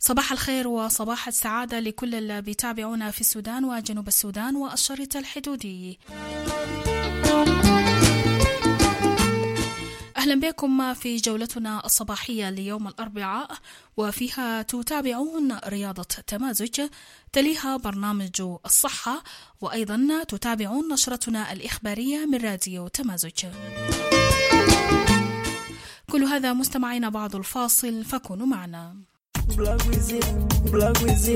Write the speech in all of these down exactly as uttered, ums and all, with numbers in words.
صباح الخير وصباح السعادة لكل اللي بيتابعونا في السودان وجنوب السودان والشريط الحدودي. أهلا بكم في جولتنا الصباحية ليوم الأربعاء، وفيها تتابعون رياضة تمازج، تليها برنامج الصحة، وأيضا تتابعون نشرتنا الإخبارية من راديو تمازج. كل هذا مستمعين بعد الفاصل، فكونوا معنا. Black Wizzy, Black Wizzy.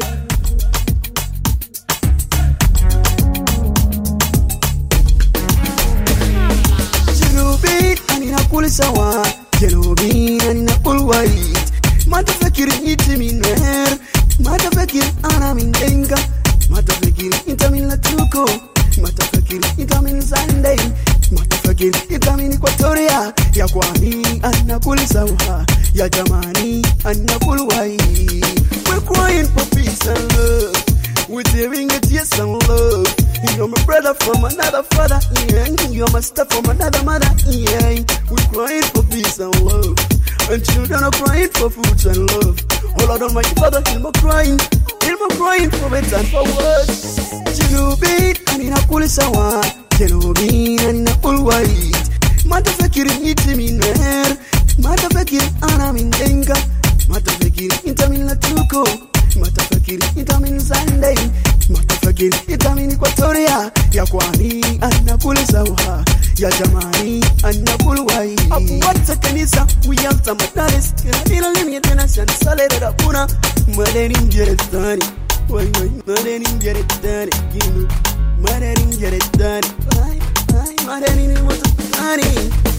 جنوبين أنا نقول سوا، جنوبين أنا نقول وايد. ما تفكر أنت من نهر، ما تفكر أنا من دنكا، ما تفكر أنت من لاتروكو، ما تفكر أنت من زاندين، ما تفكر أنت من إكواتوريا. يا قواني أنا نقول سوا، يا جماني أنا نقول وايد. We're crying for peace and love, we're tearing it yes and love. You're my brother from another father, yeah. You're my stuff from another mother, yeah. We're crying for peace and love, and children are crying for food and love. Oh Lord Almighty Father, hear my crying, hear my crying for better and for worse. Jinubin, أنا نقول سوا، جنوبين أنا نقول وايد. ما تفكر أنت من نهر، ما تفكر أنا من دنكا، ما تفكر أنت من لاتروكو، ما تفكر أنت من زاندين، ما تفكر أنت من إكواتوريا. يا قواني أنا نقول سوا، يا جماعي أنا نقول واي. أبوات الكنيسة ويالتا مدارس، إلى لم يتنسى صلي ربنا. مدينين جرداني واي واي، مدينين جرداني جنوب، مدينين جرداني واي واي، مدينين المتطاني.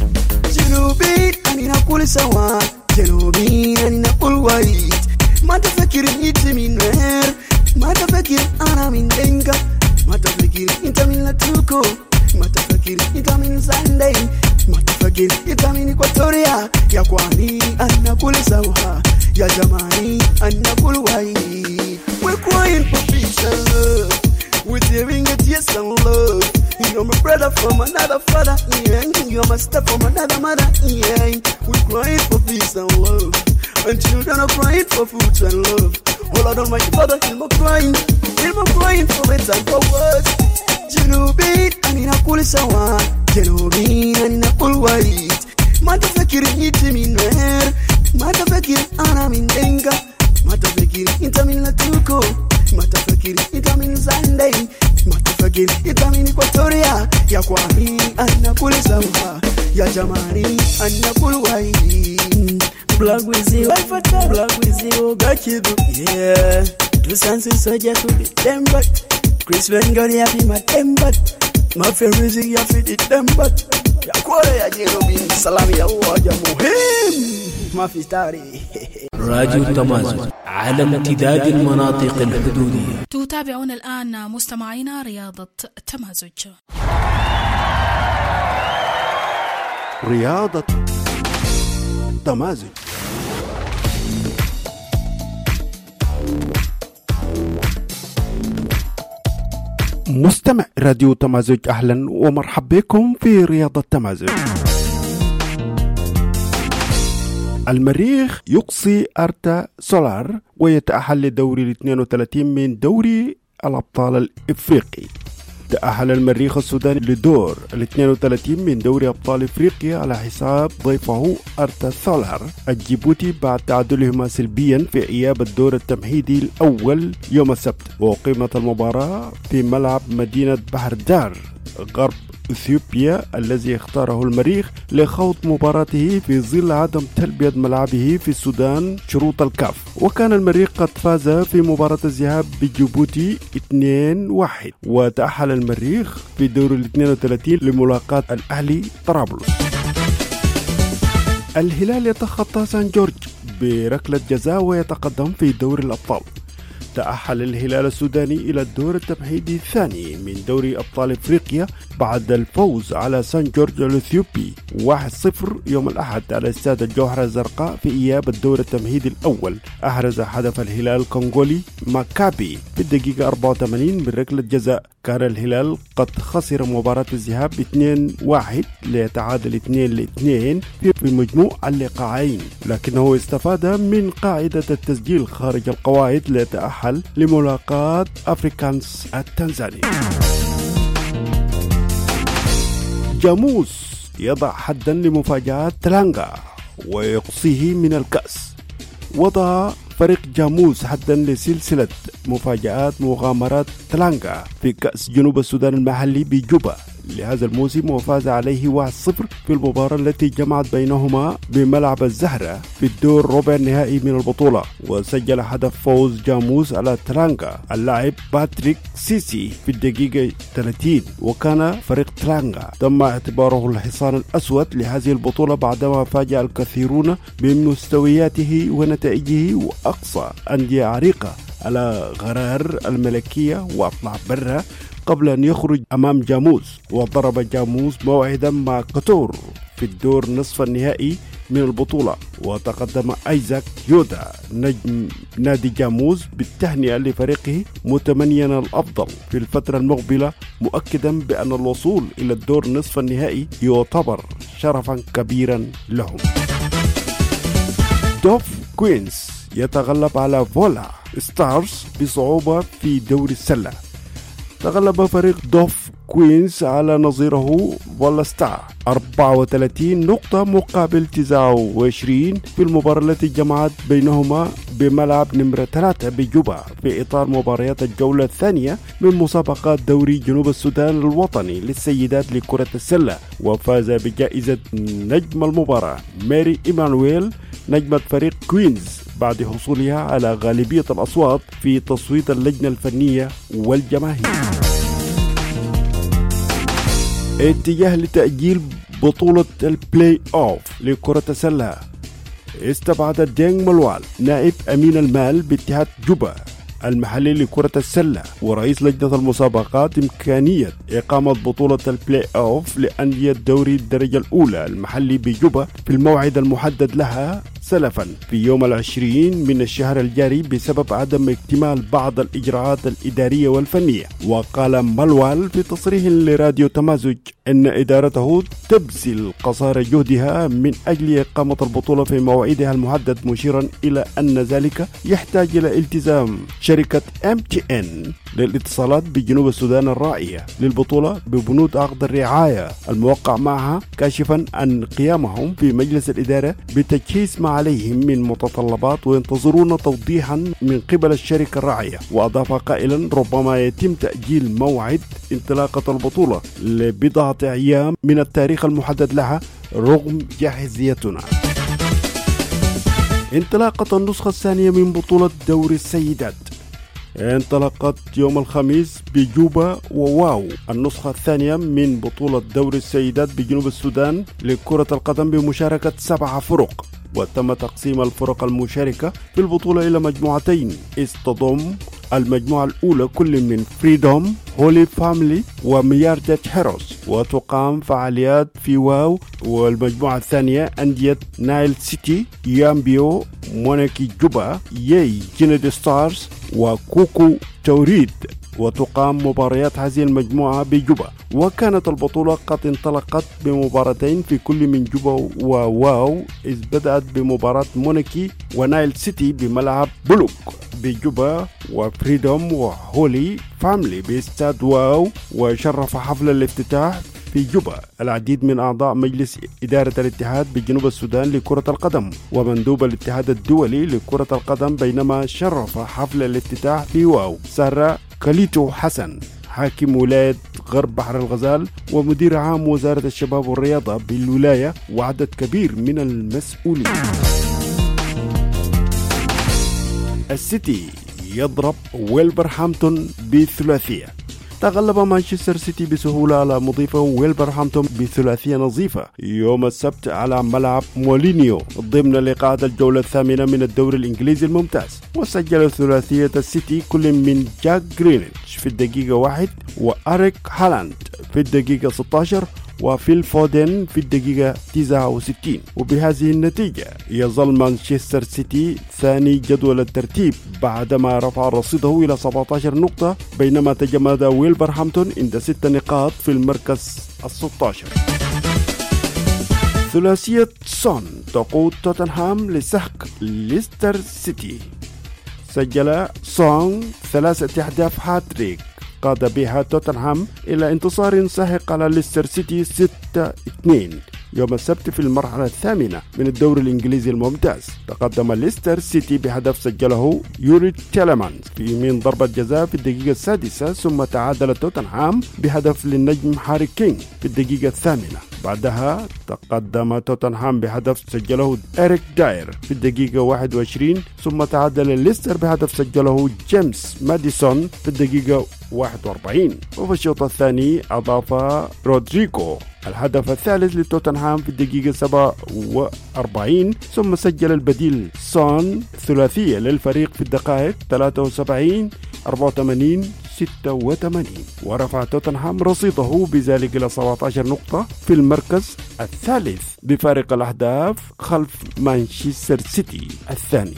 جنوبين أنا نقول سوا، جنوبين أنا نقول وايد. ما تفكر أنت من نهر، ما تفكر أنا من دنكا، ما تفكر أنت من لاتروكو، ما تفكر أنت من زاندين، ما تفكر أنت من إكواتوريا. يا قواني أنا نقول سوا، يا جماعي أنا نقول وايد. We're crying for peace and love, we're tearing it yes and love. You're my brother from another father, yeah. You're my stuff from another mother, yeah. We're crying for peace and love, and children are crying for food and love. Oh Lord Almighty Father, hear my crying, hear my crying for better and for worse. جنوبين أنا نقول سوا، جنوبين أنا نقول وايد. ما تفكر أنت من نهر، ما تفكر أنا من دنكا، ما تفكر أنت من لاتروكو، ما تفكر أنت من زاندين، ما تفكر أنت من إكواتوريا. يا قواني أنا نقول سوا، يا جماعي أنا نقول وايد. Black Wizzy, Black Wizzy, oh got you do, yeah. Two senses so just to be them, but Chris Van got ya fi my them, but my favorite is ya fi the them, but ya kwale ya Jerobin, salam ya waja muhim, ma fi stari. راديو تمازج، عالم امتداد المناطق الحدودية. تتابعون الآن مستمعينا رياضة تمازج. رياضة تمازج. مستمع راديو تمازج، أهلا ومرحبا بكم في رياضة تمازج. المريخ يقصي أرتا سولار ويتأهل لدوري الاثنين وثلاثين من دوري الأبطال الإفريقي. تأهل المريخ السوداني لدور الاثنين وثلاثين من دوري أبطال إفريقيا على حساب ضيفه أرتا سولار الجيبوتي بعد تعادلهما سلبيا في إياب الدور التمهيدي الأول يوم السبت. وأقيمت المباراة في ملعب مدينة بحر دار غرب إثيوبيا الذي اختاره المريخ لخوض مباراته في ظل عدم تلبية ملعبه في السودان شروط الكاف. وكان المريخ قد فاز في مباراة الذهاب بجيبوتي اثنين واحد، وتأهل المريخ في دور الاثنين وثلاثين لملاقاة الأهلي طرابلس. الهلال يتخطى سان جورج بركلة جزاء ويتقدم في دور الأبطال. تأهل الهلال السوداني إلى الدور التمهيدي الثاني من دوري أبطال إفريقيا بعد الفوز على سان جورج الإثيوبي واحد صفر يوم الأحد على استاد الجوهرة الزرقاء في إياب الدور التمهيدي الأول. أحرز هدف الهلال الكونغولي ماكابي في الدقيقة أربعة وثمانين من ركلة جزاء. كان الهلال قد خسر مباراة الذهاب اثنين واحد ليتعادل اثنين لاثنين في مجموع اللقاءين، لكنه استفاد من قاعدة التسجيل خارج القواعد ليتأهل لملاقاة أفريكانس التنزاني. جاموس يضع حدا لمفاجآت تلانغا ويقصيه من الكأس. وضع فريق جاموس حدا لسلسلة مفاجآت مغامرات تلانغا في كأس جنوب السودان المحلي بجوبا لهذا الموسم، وفاز عليه واحد صفر في المباراة التي جمعت بينهما بملعب الزهرة في الدور ربع النهائي من البطولة. وسجل هدف فوز جاموس على تلانغا اللاعب باتريك سيسي في الدقيقة ثلاثين، وكان فريق تلانغا تم اعتباره الحصان الأسود لهذه البطولة بعدما فاجأ الكثيرون بمستوياته ونتائجه وأقصى أندية عريقة على غرار الملكية وأطلع برا قبل أن يخرج أمام جاموس. وضرب جاموس موعدا مع كتور في الدور نصف النهائي من البطولة، وتقدم أيزاك يودا نجم نادي جاموس بالتهنئة لفريقه متمنيا الأفضل في الفترة المقبلة، مؤكدا بأن الوصول إلى الدور نصف النهائي يعتبر شرفا كبيرا لهم. دوف كوينز يتغلب على فولا ستارز بصعوبة في دوري السلة. تغلب فريق دوف كوينز على نظيره فولا ستار أربعة وثلاثين نقطة مقابل تسعة وعشرين في المباراة التي جمعت بينهما بملعب نمرة ثلاثة بجوبا في إطار مباريات الجولة الثانية من مسابقات دوري جنوب السودان الوطني للسيدات لكرة السلة. وفاز بجائزة نجم المباراة ماري إيمانويل نجمة فريق كوينز بعد حصولها على غالبية الأصوات في تصويت اللجنة الفنية والجماهير. اتجاه لتأجيل بطولة البلاي أوف لكرة السلة. استبعد دينغ ملوال نائب أمين المال باتحاد جوبا المحلي لكرة السلة ورئيس لجنة المسابقات إمكانية إقامة بطولة البلاي أوف لأندية دوري الدرجة الأولى المحلي بجوبا في الموعد المحدد لها سلفا في يوم العشرين من الشهر الجاري بسبب عدم اكتمال بعض الإجراءات الإدارية والفنية. وقال ملوال في تصريح لراديو تمازج أن إدارته تبذل قصارى جهدها من أجل إقامة البطولة في موعدها المحدد، مشيرا إلى أن ذلك يحتاج إلى التزام شركة إم تي إن للاتصالات بجنوب السودان الراعية للبطولة ببنود عقد الرعاية الموقع معها، كاشفا عن قيامهم في مجلس الإدارة بتجهيز ما عليهم من متطلبات وينتظرون توضيحا من قبل الشركة الراعية. وأضاف قائلا ربما يتم تأجيل موعد انطلاقة البطولة لبضعة أيام من التاريخ المحدد لها رغم جاهزيتنا. انطلاقة النسخة الثانية من بطولة دوري السيدات انطلقت يوم الخميس بجوبا وواو النسخة الثانية من بطولة دوري السيدات بجنوب السودان لكرة القدم بمشاركة سبع فرق. وتم تقسيم الفرق المشاركة في البطولة إلى مجموعتين، تضم المجموعة الأولى كل من فريدوم، هولي فاميلي ومياردة هيروز، وتقام فعاليات في واو. والمجموعة الثانية أندية نايل سيتي، يامبيو، موناكي جوبا، ياي جينيد ستارز وكوكو توريد، وتقام مباريات هذه المجموعة بجوبا. وكانت البطولة قد انطلقت بمباراتين في كل من جوبا وواو، إذ بدأت بمباراة موناكي ونايل سيتي بملعب بلوك بجوبا، وفريدوم وهولي فاميلي باستاد واو. وشرف حفل الافتتاح في جوبا العديد من أعضاء مجلس إدارة الاتحاد بجنوب السودان لكرة القدم ومندوب الاتحاد الدولي لكرة القدم، بينما شرف حفل الافتتاح في واو سارة كاليتو حسن حاكم ولاية غرب بحر الغزال ومدير عام وزارة الشباب والرياضة بالولاية وعدد كبير من المسؤولين. السيتي يضرب ويلبرهامبتون بثلاثية. تغلب مانشستر سيتي بسهولة على مضيفه ويلبرهامبتون بثلاثية نظيفة يوم السبت على ملعب مولينيو ضمن لقاءات الجولة الثامنة من الدوري الإنجليزي الممتاز. وسجل ثلاثية السيتي كل من جاك جرينيتش في الدقيقة واحد وأريك هالاند في الدقيقة ستة عشر وفيل فودن في الدقيقة تسعة وستين. وبهذه النتيجة يظل مانشستر سيتي ثاني جدول الترتيب بعدما رفع رصيده إلى سبعة عشر نقطة، بينما تجمد ويلفرهامبتون عند ست نقاط في المركز الستة عشر. ثلاثية سون تقود توتنهام لسحق ليستر سيتي. سجل سون ثلاثة أهداف هاتريك قاد بها توتنهام إلى انتصار ساحق على ليستر سيتي ستة اثنين يوم السبت في المرحلة الثامنة من الدوري الإنجليزي الممتاز. تقدم ليستر سيتي بهدف سجله يوري تيلمانز في من ضربة جزاء في الدقيقة السادسة، ثم تعادل توتنهام بهدف للنجم هاري كين في الدقيقة الثامنة. بعدها تقدم توتنهام بهدف سجله إريك داير في الدقيقة واحد وعشرين، ثم تعادل ليستر بهدف سجله جيمس ماديسون في الدقيقة واحد وأربعين. وفي الشوط الثاني أضاف رودريغو الهدف الثالث لتوتنهام في الدقيقة سبعة وأربعين، ثم سجل البديل سون ثلاثية للفريق في الدقائق ثلاثة وسبعين أربعة وثمانين ستة وثمانين، ورفع توتنهام رصيده بذلك إلى سبعة عشر نقطة في المركز الثالث بفارق الأهداف خلف مانشستر سيتي الثاني.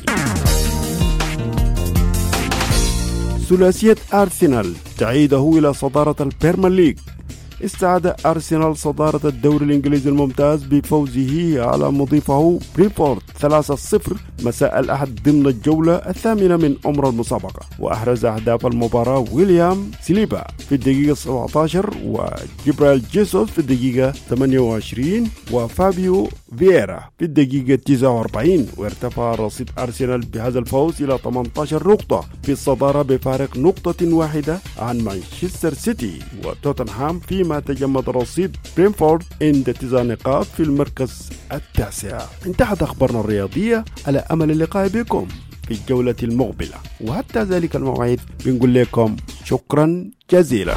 ثلاثية أرسنال تعيده إلى صدارة البريمير ليج. استعاد أرسنال صدارة الدوري الإنجليزي الممتاز بفوزه على مضيفه برينفورد ثلاثة صفر مساء الأحد ضمن الجولة الثامنة من عمر المسابقة. وأحرز أهداف المباراة ويليام سليبا في الدقيقة سبعة عشر، وجبرال جيسوس في الدقيقة ثمانية وعشرين، وفابيو فييرا في الدقيقة تسعة وأربعين. وارتفع رصيد أرسنال بهذا الفوز إلى ثمانية عشر نقطة في الصدارة بفارق نقطة واحدة عن مانشستر سيتي وتوتنهام، فيما تجمد رصيد برينفورد عند تسع نقاط في المركز التاسع. انتهت أخبارنا الرياضية، على أمل اللقاء بكم في الجولة المقبلة، وحتى ذلك الموعد بنقول لكم شكرا جزيلا.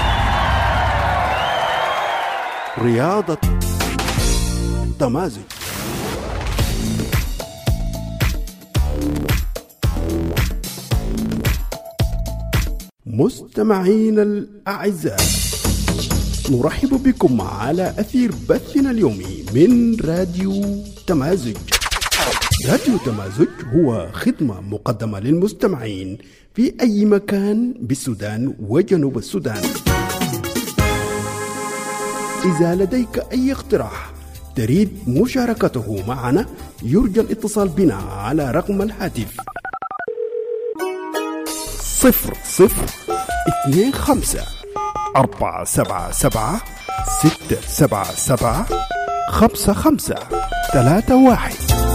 رياضة تمازج. مستمعين الأعزاء، نرحب بكم على أثير بثنا اليومي من راديو تمازج. راديو تمازج هو خدمة مقدمة للمستمعين في أي مكان بالسودان وجنوب السودان. إذا لديك أي اقتراح تريد مشاركته معنا، يرجى الاتصال بنا على رقم الهاتف صفر صفر اثنين خمسة أربعة سبعة سبعة ستة سبعة سبعة خمسة خمسة ثلاثة واحد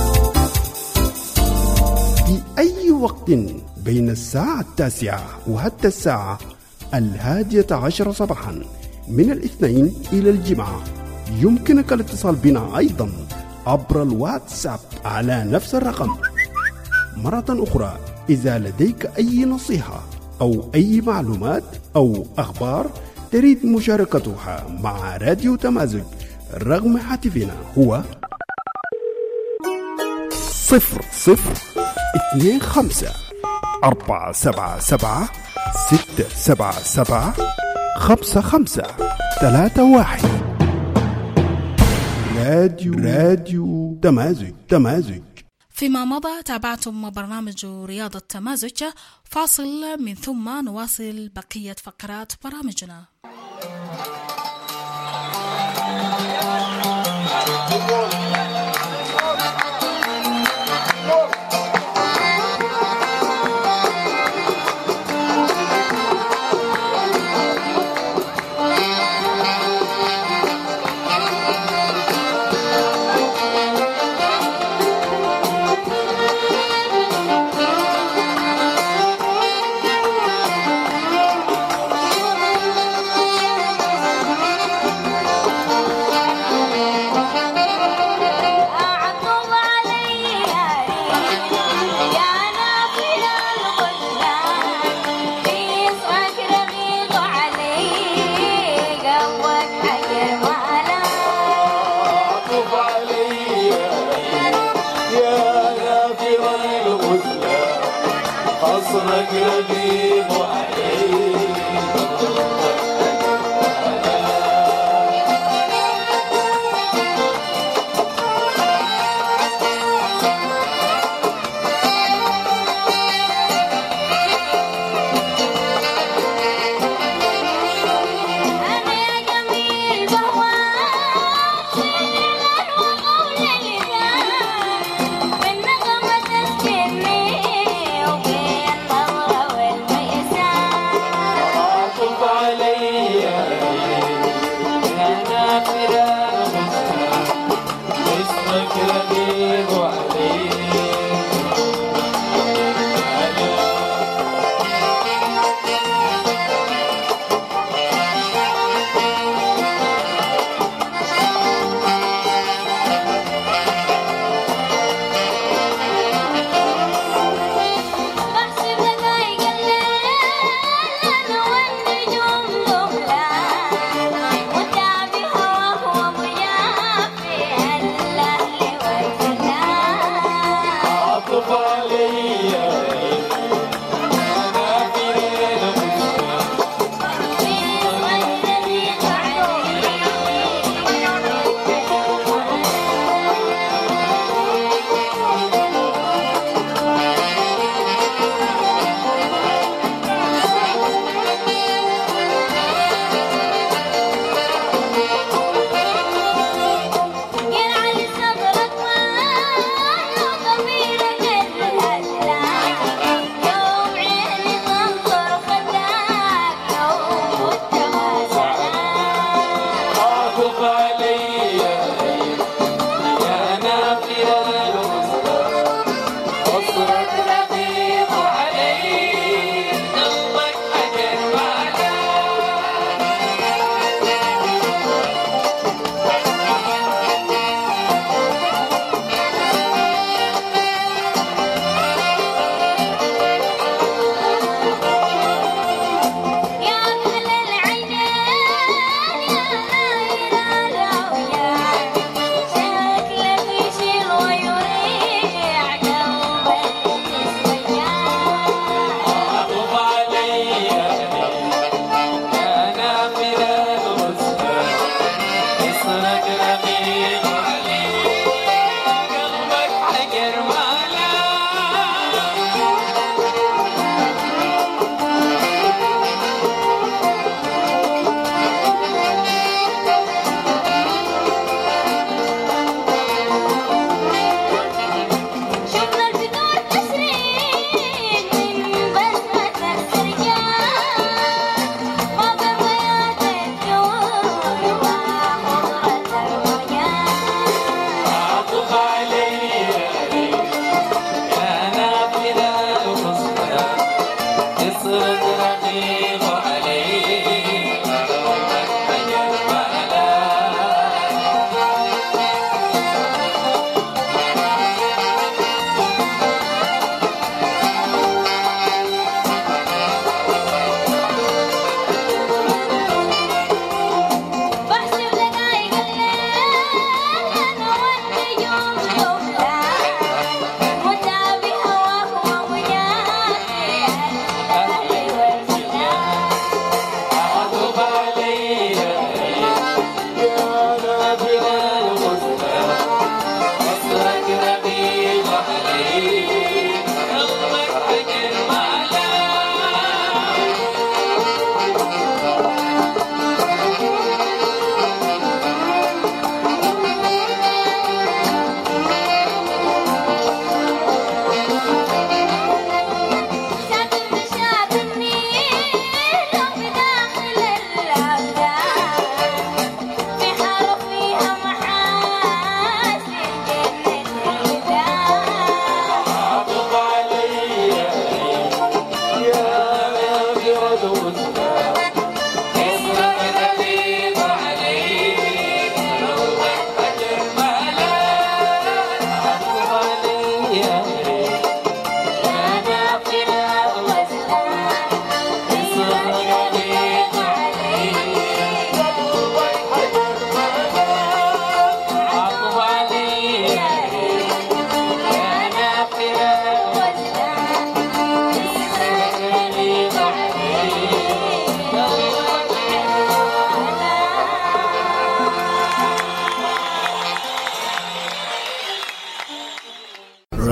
في أي وقت بين الساعة التاسعة وحتى الساعة الهادية عشر صباحا من الاثنين إلى الجمعة. يمكنك الاتصال بنا أيضا عبر الواتساب على نفس الرقم. مرة أخرى، إذا لديك أي نصيحة أو أي معلومات أو أخبار تريد مشاركتها مع راديو تمازج، رقم هاتفنا هو صفر صفر اثنين خمسة أربعة سبعة سبعة ستة سبعة سبعة خمسة خمسة ثلاثة واحد. راديو راديو تمازج تمازج. فيما مضى تابعتم برنامج رياضة تمازج. فاصل من ثم نواصل بقية فقرات برامجنا.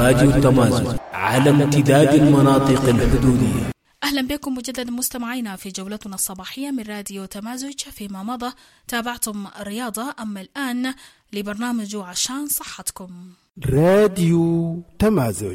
راديو تمازج على امتداد المناطق الحدودية. أهلا بكم مجددا مستمعينا في جولتنا الصباحية من راديو تمازج. فيما مضى تابعتم الرياضة، أما الآن لبرنامج عشان صحتكم. راديو تمازج.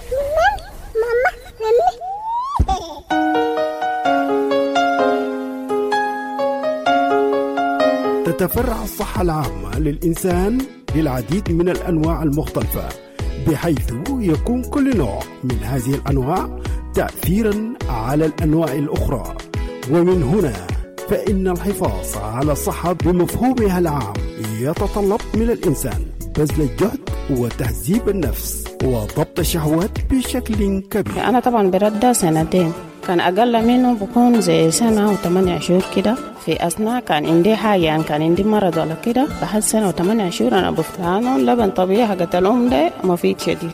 تتفرع الصحة العامة للإنسان للعديد من الأنواع المختلفة، بحيث يكون كل نوع من هذه الأنواع تأثيرا على الأنواع الأخرى. ومن هنا فإن الحفاظ على الصحة بمفهومها العام يتطلب من الإنسان بذل الجهد وتهذيب النفس وضبط الشهوات بشكل كبير. أنا طبعا برده سنتين، كان أقل منه بكون زي سنة وثمانية شهور كده. في أثناء كان عندي حاجة، يعني كان عندي مرض ولا كده، بحد سنة وثمانية شهور أنا بفتانه لبن طبيعي حقت الأم ده مفيد شديد.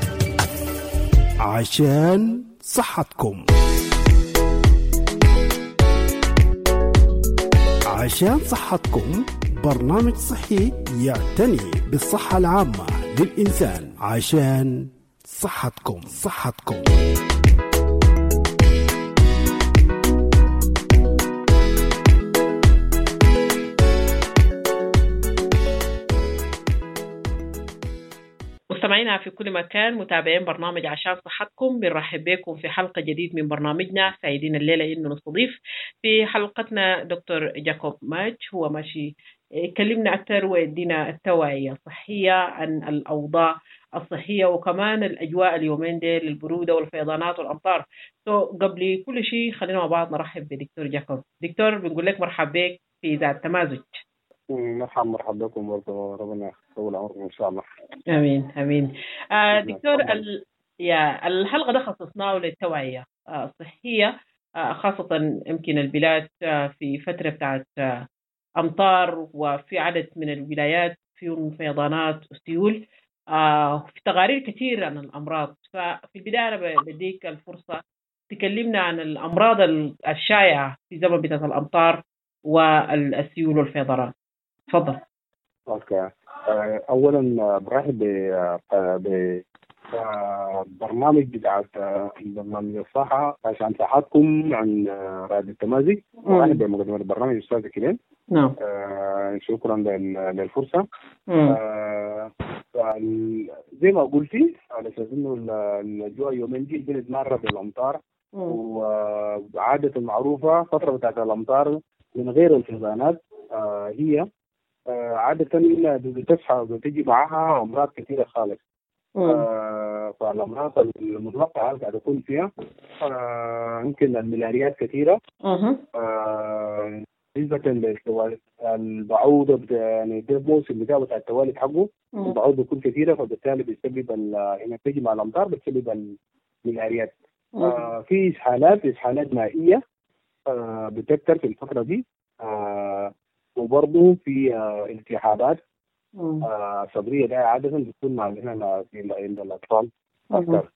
عشان صحتكم. عشان صحتكم برنامج صحي يعتني بالصحة العامة للإنسان. عشان صحتكم صحتكم مستمعينا في كل مكان، متابعين برنامج عشان صحتكم، بنرحب بكم في حلقة جديد من برنامجنا. سعيدين الليلة إنه نستضيف في حلقتنا دكتور جاكوب ماج. هو ماشي يكلمنا أكثر ويدينا التوعية الصحية عن الأوضاع الصحية وكمان الأجواء اليومين دي للبرودة والفيضانات والأمطار. سو so, قبل كل شيء خلينا مع بعض نرحب بدكتور جاكوب. دكتور بنقول لك مرحب بك في ذات تمازج. مرحبا مرحبا بكم برضه، ربنا يطول عمركم ان شاء الله. امين امين. آه دكتور ال... يا الحلقه ده خصصناه للتوعيه آه الصحيه، آه خاصه يمكن البلاد آه في فتره بتاعت آه امطار، وفي عدد من الولايات فيهم فيضانات وسيول، آه في تقارير كثير عن الامراض. ففي البدايه انا بديك الفرصه تكلمنا عن الامراض الشائعه في زمن بتاعت الامطار والسيول والفيضانات. تفضل. اوكي. اولا برحب ب برنامج بتاع برنامج الصحه عشان صحتكم عن راديو التمازج. برحب بمقدمه البرنامج استاذ كريم. نعم. آه شكرا للفرصه. آه زي ما قلتي على اساس انه الجو يومين دي البلد مره بالامطار، وعاده المعروفه فتره بتاعت الامطار من غير الفيضانات آه هي آه عادة بتصحى بتجي معها أمراض كثيرة خالص. آه فالأمراض المتوقعة قاعد تكون فيها يمكن آه الملاريات كثيرة. آه نسبة البعوض يعني ده موسم بتاعه بتاع التوالد حقه، البعوض بيكون كثيرة، فبالتالي بيسبب هنا بتجي مع الأمطار بتسبب الملاريات. آه في إسهالات إسهالات مائية آه بتكتر في الفترة دي، آه وبرضه في آه التهابات آه صدريه ده عاده بتكون مع هنا عند الاطفال اكثر.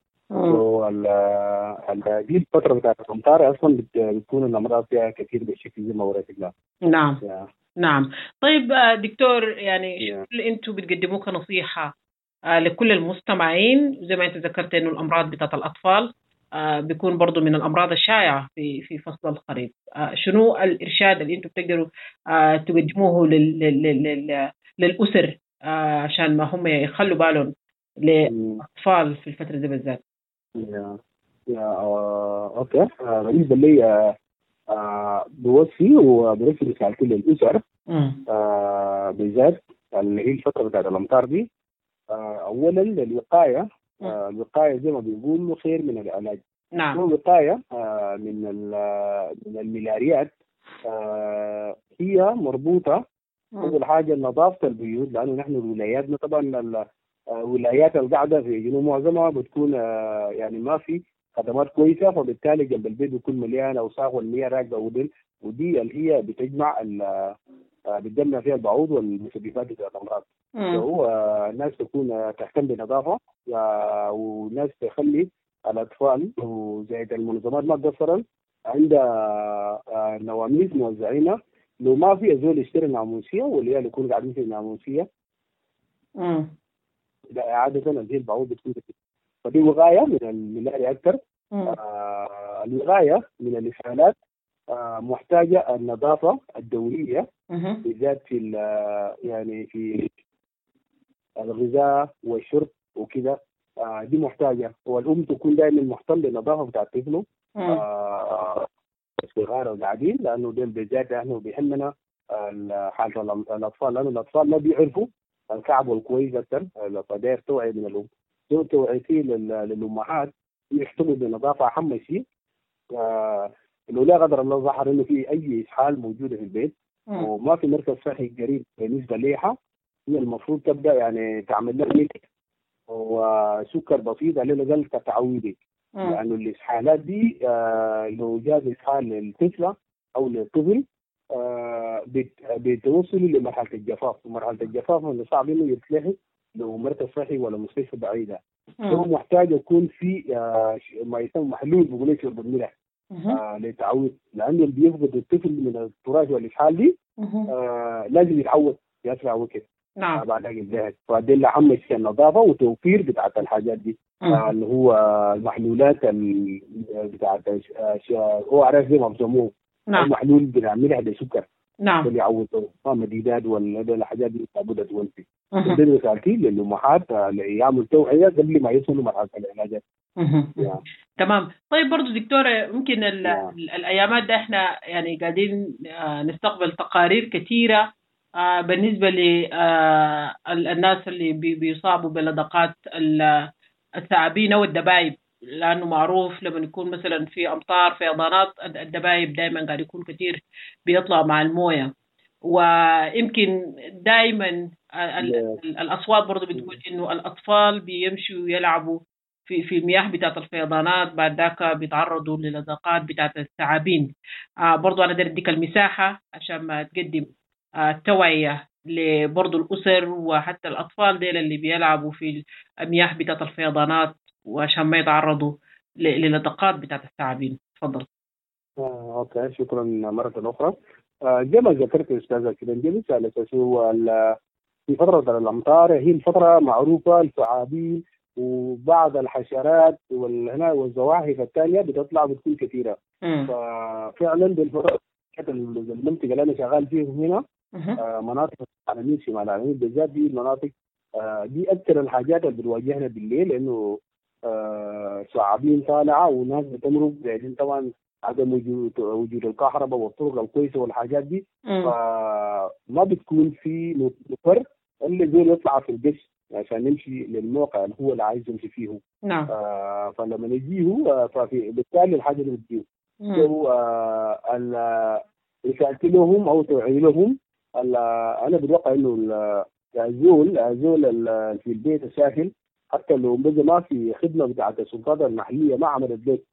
دي الفتره بتاعت الامطار اصلا بتكون الامراض فيها كثير بشكل زي ما وريتك. نعم yeah. نعم. طيب دكتور، يعني yeah. شو اللي انتم بتقدموه كنصيحه آه لكل المستمعين؟ زي ما انت ذكرت انه الامراض بتاعت الاطفال آه بيكون برضو من الأمراض الشائعة في في فصل الخريف. آه شنو الإرشاد اللي أنتم بتقدروا آه تقدموه لل لل لل للأسر آه عشان ما هم يخلوا بالهم للأطفال في الفترة دي بالذات؟ يا يا آه أوكي. بالنسبة لي آه آه بوصي وبرسل رسالة كل الأسر آه بالذات اللي هي الفترة بتاعت الأمطار دي. آه أولا الوقاية. آه الوقاية زي ما بيقولوا خير من العلاج. نعم. الوقاية آه من من الملاريات آه هي مربوطة أول حاجة نظافة البيوت، لأنه نحن ولاياتنا طبعا الولايات القاعدة في جنوب معظمها بتكون آه يعني ما في خدمات كويسة، فبالتالي جنب البيت بيكون مليان أوساخ والمياه راكبة ودل، ودي اللي هي بتجمع بتجمع فيها البعوض والمسببات بتاعت الأمراض. فهو الناس تكون تهتم بالنظافة، والناس تخلي الأطفال وزائد المنظمات ما تقصرن عندها نواميس موزعينها، لو ما في زول يشتري ناموسية واللي يكون قاعدين في الناموسية عادة الزيت البعوض بتكون كتير. فدي وقاية من الملاريا أكثر. آه الوقاية من الإسهالات آه محتاجة النظافة الدورية بالذات في يعني في الغذاء والشرب وكذا. آه دي محتاجة، والأم تكون دائما محتل للنظافة بتاعت طفله آه صغار وقاعدين، لأنه دول بالذات إحنا بيهمنا حالة الأطفال، لأنه الأطفال ما بيعرفوا الكعب والكويس أكثر. فداير توعية من الأم، توعيتي للأمهات يحتموا بالنظافة أهم شيء. آه لو لا قدر الله ظهر إنه في أي إسهال موجودة في البيت مم. وما في مركز صحي قريب بالنسبة ليها، هي المفروض تبدأ يعني تعمل لها ميك وسكر بسيط على الأقل كتعويضي، لأنه يعني الإسهالات دي آه لو جاء إسهال للطفلة أو للطفل آه بتوصل لمرحلة الجفاف، ومرحلة الجفاف اللي صعب إنه يتلحق لو مركز صحي ولا مستشفى بعيدة. هو محتاج يكون في آه ما يسمى محلول بقول شرب الملح آه للتعويض، لأنه اللي بيفقد الطفل من التراث والإسهال دي آه لازم يتعود يسرع وكده. نعم. آه بعد هيك فدي اللي أهم شيء النظافة وتوفير بتاعت الحاجات دي آه اللي هو المحلولات بتاعت هو عارف زي ما بسموه نعم. المحلول بتاع ملح بسكر نعم اللي يعوضوا مديدات ولا الحاجات دي لابد تولفي. دي رسالتي للأمهات يعملوا توعية قبل ما يوصلوا مرحلة العلاجات. تمام. طيب برضو دكتورة ممكن الأيامات ده احنا يعني قاعدين نستقبل تقارير كثيرة بالنسبة للناس اللي بيصابوا بلدغات الثعابين أو الدبايب، لأنه معروف لما يكون مثلا في أمطار فيضانات الدبايب دائما قاعد يكون كثير بيطلع مع الموية، ويمكن دائما الأصوات برضو بتقول إنه الأطفال بيمشوا يلعبوا في في المياه بتاعت الفيضانات، بعد ذاك بيتعرضوا للدغات بتاعت الثعابين. آه برضو أنا داير أديك المساحة عشان ما تقدم آه توعية لبرضو الأسر وحتى الأطفال ديل اللي بيلعبوا في المياه بتاعت الفيضانات وعشان ما يتعرضوا للدغات بتاعت الثعابين. تفضل. آه، أوكي شكرا مرة أخرى. آه، زي ما ذكرت أستاذة كده جلس على أساس هو في فترة الأمطار هي الفترة معروفة الثعابين وبعض الحشرات والهنا والزواحف الثانية بتطلع بتكون كثيرة. م. ففعلا بالفترة المنطقة اللي أنا شغال فيها هنا آه مناطق العالمين شمال العالمين بالذات دي المناطق آه دي أكثر الحاجات اللي بتواجهنا بالليل، لأنه آه ثعابين طالعة وناس بتمرق بعدين طبعا عدم وجود وجود الكهرباء والطرق الكويسة والحاجات دي. م. فما بتكون في مفر اللي زي يطلع في القش عشان نمشي للموقع اللي هو اللي عايز يمشي فيه. نعم. آه فلما نجيه آه ففي بالتالي الحاجة اللي بتجيه هو آه رسالت لهم أو توعي لهم. أنا بتوقع إنه الزول الزول في البيت الساكن حتى لو بقى ما في خدمة بتاعت السلطات المحلية ما عملت لك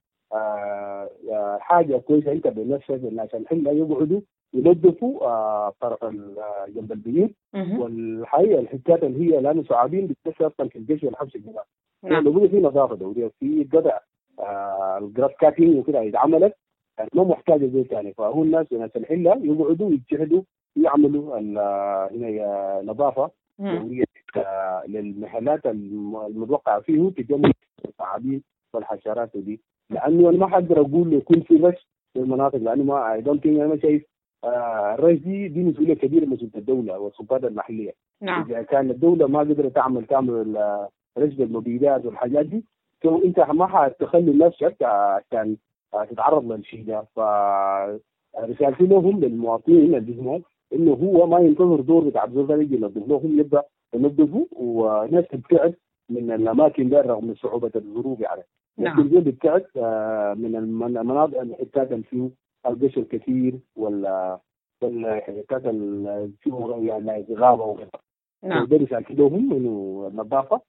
آه حاجة كويسة أنت بنفسك عشان حلا يقعدوا ينظفوا آه طرف جنب البيوت. والحقيقة الحكاية اللي هي لأنه ثعابين بتكسر أصلا في الجيش والحبس الجماعي. نعم. لو بقى في نظافة دورية في قطع آه الجراس كاتين وكده يتعملت ما محتاجة زي ثاني، فهو الناس الناس الحلة يقعدوا يجتهدوا يعملوا هنا نظافة دورية آه للمحلات المتوقع فيه تجمع الثعابين والحشرات دي، لأنه أنا ما حقدر أقول يكون في رش في المناطق، لأنه ما أي دونت ثينك أنا شايف آه الرش دي دي مسؤولية كبيرة مسؤولية الدولة والسلطات المحلية. نعم. إذا كان الدولة ما قدرت تعمل تعمل رش بالمبيدات والحاجات دي تو أنت ما حتخلي نفسك عشان تتعرض للشيء ده. فرسالتي لهم للمواطنين الجزمات إنه هو ما ينتظر دور بتاع الزول يجي ينظف لهم، يبدأ ينظفوا وناس تبتعد من الأماكن ده رغم صعوبة الظروف يعني. نعم. لكن دي بتبتعد من المناطق الحتات اللي فيه القش الكثير ولا والحتات اللي فيه يعني غابة وغيرها. نعم. ده رسالتي لهم إنه النظافة.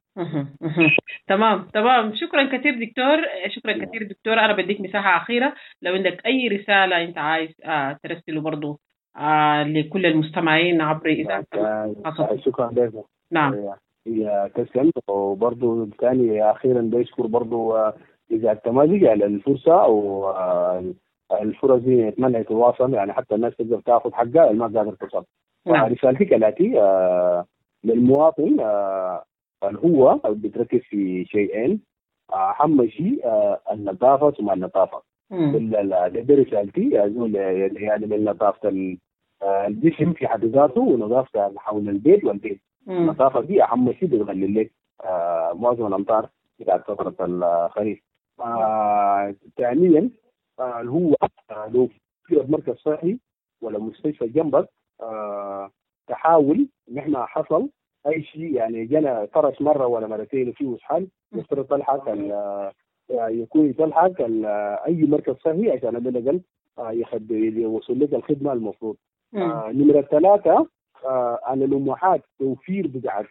تمام تمام. شكرا كثير دكتور، شكرا نعم. كثير دكتور. أنا بديك مساحة أخيرة لو عندك أي رسالة أنت عايز آه ترسله برضو آه لكل المستمعين عبر إذاعة. شكرا لك. نعم. يا تسلم. وبرضو الثاني أخيرا بيشكر برضو إذا التمازج على الفرصة أو الفرص دي يتمنى تتواصل يعني حتى الناس تقدر تأخذ حقها ما قادر توصل. نعم. رسالتي كالآتي آه للمواطن آه هو بتركز في شيئين. أهم شيء النظافة ثم النظافة. ده رسالتي يعني من نظافة الجسم في حد ذاته ونظافة حول البيت والبيت. النظافة دي أهم شيء بتغلل لك معظم الأمطار بتاعت فترة الخريف. ثانيا هو لو في مركز صحي ولا مستشفى جنبك تحاول نحن حصل اي شيء يعني جانا طرش مره ولا مرتين وفي وسحال يفترض تلحق يكون يتلحق اي مركز صحي عشان على الاقل يخد يوصل لك الخدمه المفروض. آه نمره ثلاثه آه على الامهات توفير بتاعت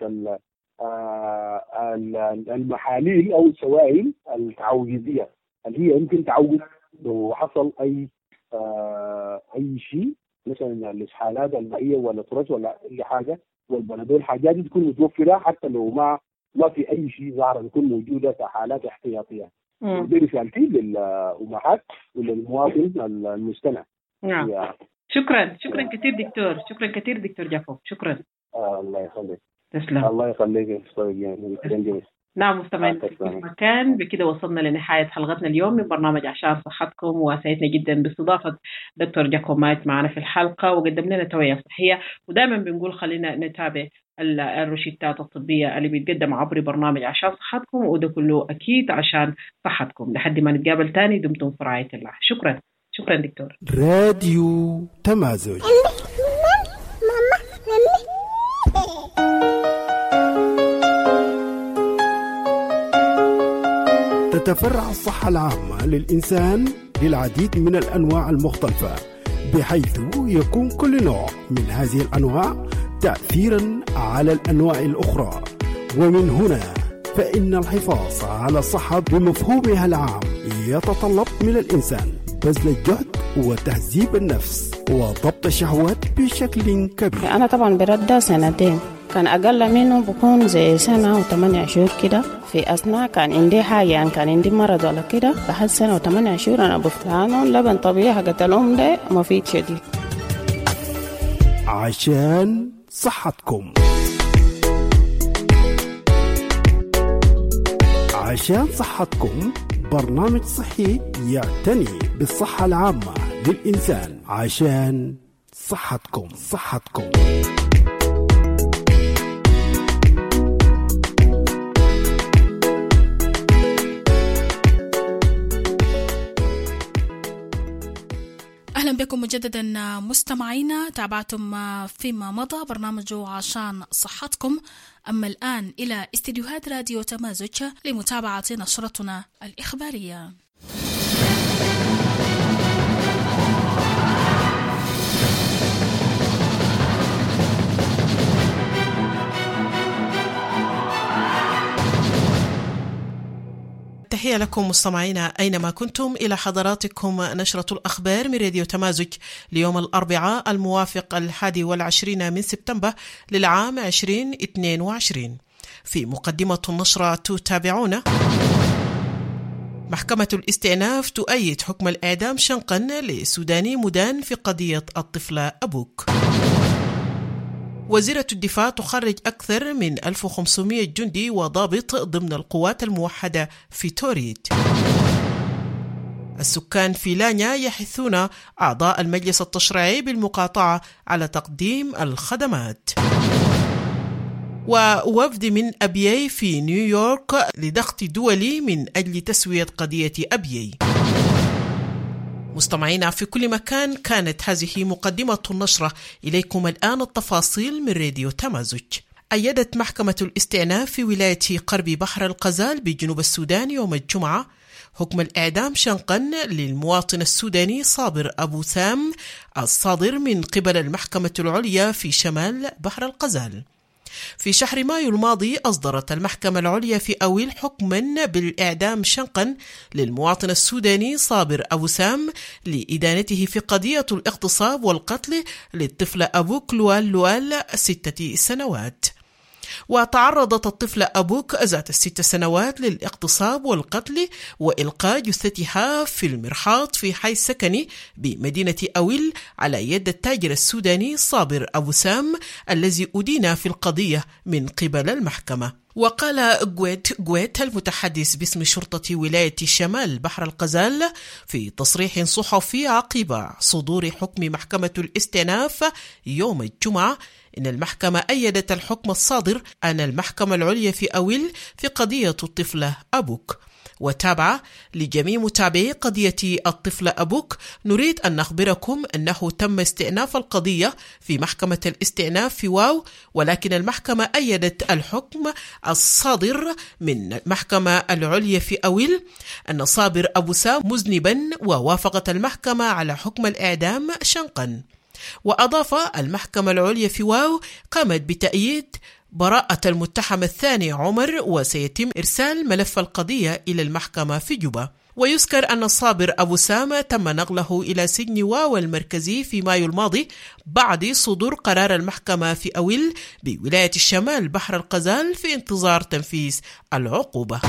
المحاليل او السوائل التعويضيه اللي هي يمكن تعوض لو حصل اي آه اي شيء مثلا الاسحالات المائيه ولا طرش ولا اي حاجه، والبلدول الحاجات دي تكون متوفره حتى لو ما ما في اي شيء ظاهر تكون موجوده كحالات احتياطيه. دي رسالتي للامهات وللمواطن المستمع. نعم. شكرا شكرا كثير دكتور، شكرا كثير دكتور جاكوب، شكرا. آه الله يخليك. تسلم. الله يخليك. يعني نعم مستمعين في كل مكان، بكده وصلنا لنهاية حلقتنا اليوم من برنامج عشان صحتكم، وسعدنا جدا باستضافة دكتور جاكوب مايت معنا في الحلقة وقدم لنا توعية صحية. ودائما بنقول خلينا نتابع الروشتات الطبية اللي بيتقدم عبر برنامج عشان صحتكم، وده كله أكيد عشان صحتكم. لحد ما نتقابل تاني دمتم في رعاية الله. شكرا شكرا دكتور. راديو تمازج. تتفرع الصحة العامة للإنسان للعديد من الأنواع المختلفة، بحيث يكون كل نوع من هذه الأنواع تأثيرا على الأنواع الأخرى. ومن هنا فإن الحفاظ على الصحة بمفهومها العام يتطلب من الإنسان بذل الجهد وتهذيب النفس وضبط الشهوات بشكل كبير. أنا طبعا برده سنتين، كان أقل منه بكون زي سنة وثمانية شهور كده. في أثناء كان عندي حاجة يعني كان عندي مرض ولا كده، بعد سنة وثمانية شهور أنا بفتانه لبن طبيعي حقت الأم ده مفيد شديد. عشان صحتكم. عشان صحتكم برنامج صحي يعتني بالصحة العامة للإنسان. عشان صحتكم صحتكم أهلا بكم مجددا مستمعينا. تابعتم فيما مضى برنامج عشان صحتكم. أما الآن إلى استديوهات راديو تمازج لمتابعة نشرتنا الإخبارية. تحية لكم مستمعينا أينما كنتم، إلى حضراتكم نشرة الأخبار من راديو تمازج ليوم الأربعاء الموافق الحادي والعشرين من سبتمبر للعام عشرين اثنين وعشرين. في مقدمة النشرة تتابعون: محكمة الاستئناف تؤيد حكم الإعدام شنقا لسوداني مدان في قضية الطفلة أبوك. وزيرة الدفاع تخرج أكثر من ألف وخمسمائة جندي وضابط ضمن القوات الموحدة في توريد. السكان في لانيا يحثون أعضاء المجلس التشريعي بالمقاطعة على تقديم الخدمات. ووفد من أبيي في نيويورك لضغط دولي من أجل تسوية قضية أبيي. مستمعينا في كل مكان، كانت هذه مقدمة النشرة. إليكم الآن التفاصيل من راديو تمازج. أيدت محكمة الاستئناف في ولاية غرب بحر الغزال بجنوب السودان يوم الجمعة حكم الإعدام شنقا للمواطن السوداني صابر أبو سام الصادر من قبل المحكمة العليا في شمال بحر الغزال. في شهر مايو الماضي أصدرت المحكمة العليا في أويل حكما بالإعدام شنقا للمواطن السوداني صابر أبو سام لإدانته في قضية الاغتصاب والقتل للطفل أبوك لوال لوال ستة سنوات. وتعرضت الطفلة أبوك ذات الست سنوات للاغتصاب والقتل وإلقاء جثتها في المرحاض في حي سكني بمدينة أويل على يد التاجر السوداني صابر أبو سام الذي أدين في القضية من قبل المحكمة. وقال جويت جويت المتحدث باسم شرطة ولاية شمال بحر الغزال في تصريح صحفي عقب صدور حكم محكمة الاستئناف يوم الجمعة إن المحكمة أيدت الحكم الصادر عن المحكمة العليا في أويل في قضية الطفلة أبوك. وتابع: لجميع متابعي قضية الطفلة أبوك نريد أن نخبركم أنه تم استئناف القضية في محكمة الاستئناف في واو، ولكن المحكمة أيدت الحكم الصادر من المحكمة العليا في أويل أن صابر أبو سام مذنبا، ووافقت المحكمة على حكم الإعدام شنقا. وأضاف: المحكمة العليا في واو قامت بتأييد براءة المتهم الثاني عمر، وسيتم إرسال ملف القضية إلى المحكمة في جوبا. ويذكر أن صابر أبو سام تم نقله إلى سجن واو المركزي في مايو الماضي بعد صدور قرار المحكمة في أويل بولاية الشمال بحر الغزال في انتظار تنفيذ العقوبة.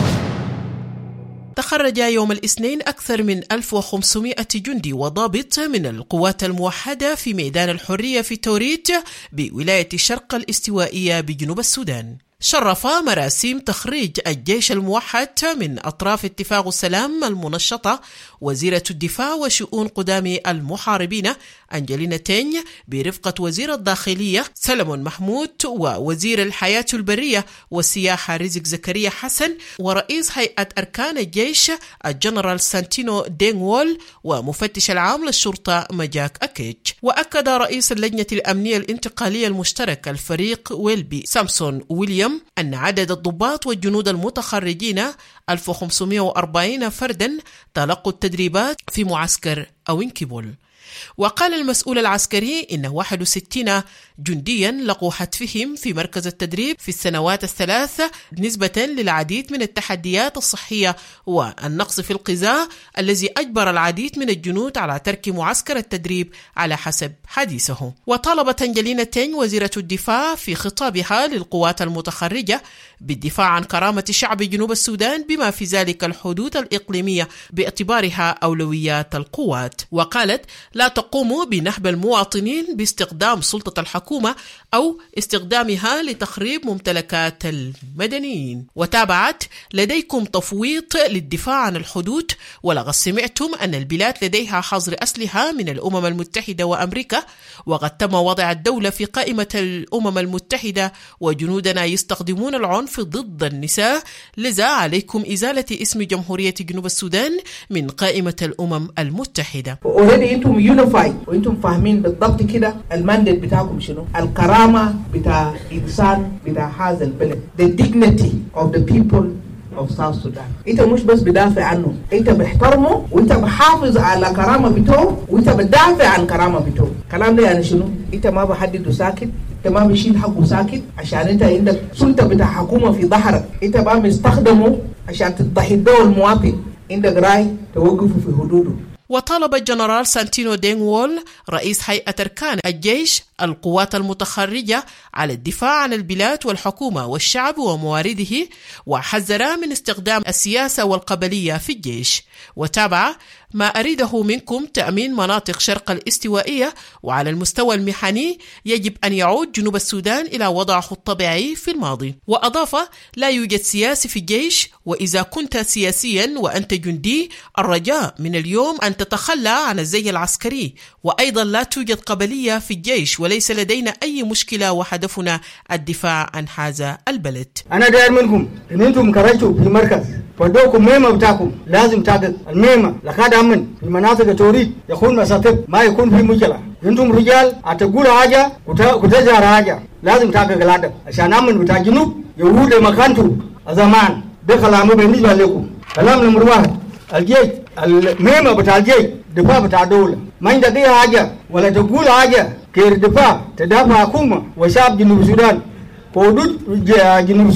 تخرج يوم الاثنين أكثر من ألف وخمسمائة جندي وضابط من القوات الموحدة في ميدان الحرية في توريت بولاية الشرق الاستوائية بجنوب السودان. شرف مراسيم تخريج الجيش الموحد من أطراف اتفاق السلام المنشطة وزيرة الدفاع وشؤون قدام المحاربين أنجلينا تيني برفقة وزير الداخلية سلمون محمود ووزير الحياة البرية والسياحة رزق زكريا حسن ورئيس هيئة أركان الجيش الجنرال سانتينو دينغ وول ومفتش العام للشرطة مجاك أكيج. وأكد رئيس اللجنة الأمنية الانتقالية المشتركة الفريق ويلبي سامسون ويليام أن عدد الضباط والجنود المتخرجين ألف وخمسمائة وأربعين فردا تلقوا التدريبات في معسكر أوينكيبول. وقال المسؤول العسكري إن واحد وستين جنديا لقوا حتفهم في مركز التدريب في السنوات الثلاثة نسبة للعديد من التحديات الصحية والنقص في الغذاء الذي أجبر العديد من الجنود على ترك معسكر التدريب على حسب حديثه. وطالبت أنجلينا تيني وزيرة الدفاع في خطابها للقوات المتخرجة بالدفاع عن كرامة شعب جنوب السودان بما في ذلك الحدود الإقليمية باعتبارها أولويات القوات. وقالت: لا تقوموا بنهب المواطنين باستخدام سلطة الحكومة أو استخدامها لتخريب ممتلكات المدنيين. وتابعت: لديكم تفويض للدفاع عن الحدود، ولقد سمعتم أن البلاد لديها حظر أسلحة من الأمم المتحدة وأمريكا، وقد تم وضع الدولة في قائمة الأمم المتحدة وجنودنا يستخدمون العنف ضد النساء، لذا عليكم إزالة اسم جمهورية جنوب السودان من قائمة الأمم المتحدة. اوريدي انتم يونيفايد وانتم فاهمين بالضبط كده المانديت بتاعكم شنو، الكرامة بتاع إنسان بتاع هذا البلد، the dignity of the people of South Sudan. انت مش بس بدافع عنه، انت بحترمه وانت بحافظ على كرامة بتوعه وانت بدافع عن كرامة بتوعه. كلام ده يعني شنو؟ انت ما بحدده ساكت، انت ما بشيل حقه ساكت عشان انت عندك سلطة بتاع حكومة في ظهرك، انت ما بستخدمه عشان تضحيه المواطن، عندك راي توقفه في حدوده. وطالب الجنرال سانتينو دينغ وول رئيس هيئة أركان الجيش القوات المتخرجة على الدفاع عن البلاد والحكومة والشعب وموارده، وحذر من استخدام السياسة والقبلية في الجيش. وتابع: ما أريده منكم تأمين مناطق شرق الاستوائية، وعلى المستوى المحني يجب أن يعود جنوب السودان إلى وضعه الطبيعي في الماضي. وأضاف: لا يوجد سياسي في الجيش، وإذا كنت سياسيا وأنت جندي الرجاء من اليوم أن تتخلى عن الزي العسكري، وأيضا لا توجد قبلية في الجيش، وليس لدينا أي مشكلة وهدفنا الدفاع عن هذا البلد. أنا داير منكم إن أنتم كرجتوا في مركز فدوكم ميمة بتاعكم لازم تعدد الميمة لكاد أمن في مناطق توريد يكون مساطب ما يكون في مشكلة. أنتم رجال أتقول حاجة وتجار حاجة لازم تعدد العدد عشان أمن بتاع جنوب يهود مكانته زمان. ده كلامه بالنسبة لكم. كلام نمبر واحد، الجيش الميمة بتاع الجيش دفاع بتاع دولة، ما عندك أي حاجة ولا تقول حاجة كير دفاع تدافع حكومة وشعب جنوب السودان، حدود جنوب السودان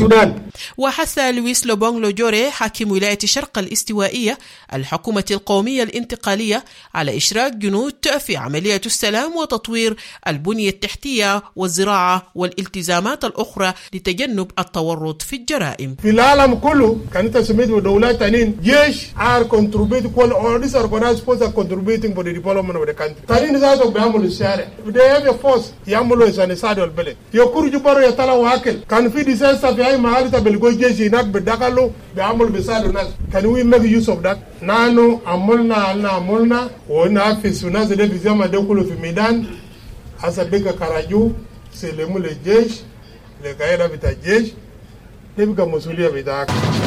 وحث لويس لوبونغ لوجوري حاكم ولاية شرق الاستوائية الحكومة القومية الانتقالية على إشراك جنود في عملية السلام وتطوير البنية التحتية والزراعة والالتزامات الأخرى لتجنب التورط في الجرائم. في العالم كله كانت سميت ودولات تانين جيش are contributing all these organized forces are contributing for the development of the country. تانين ذاتهم بيعملوا الشارع. they have a force يعملوا عشان يساعدوا البلد. يخرجوا برا يطلعوا واكل. كان في ديساستر في أي محل تبلغوا جيش هناك بدخلوا بيعملوا بيساعدوا الناس. Can we make use of that? نحن عملنا عملنا عملنا ونحفز الناس اللي في زمان ده كله في ميدان. هسا بيجا كراجو سلموا للجيش لقاعدة بتاع الجيش تبقى مسؤولية بتاعك.